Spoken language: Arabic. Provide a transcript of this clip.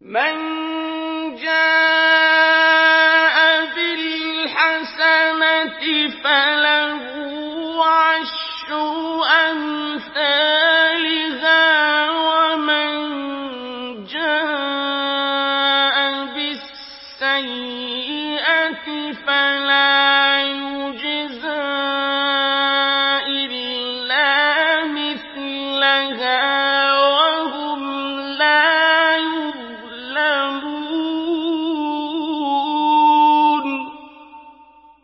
مَن جَاءَ بِالْحَسَنَةِ فَلَهُ عَشْرُ أَمْثَالِهَا وَمَن جَاءَ بِالسَّيِّئَةِ فَلَا يُجْزَىٰ إِلَّا مِثْلَهَا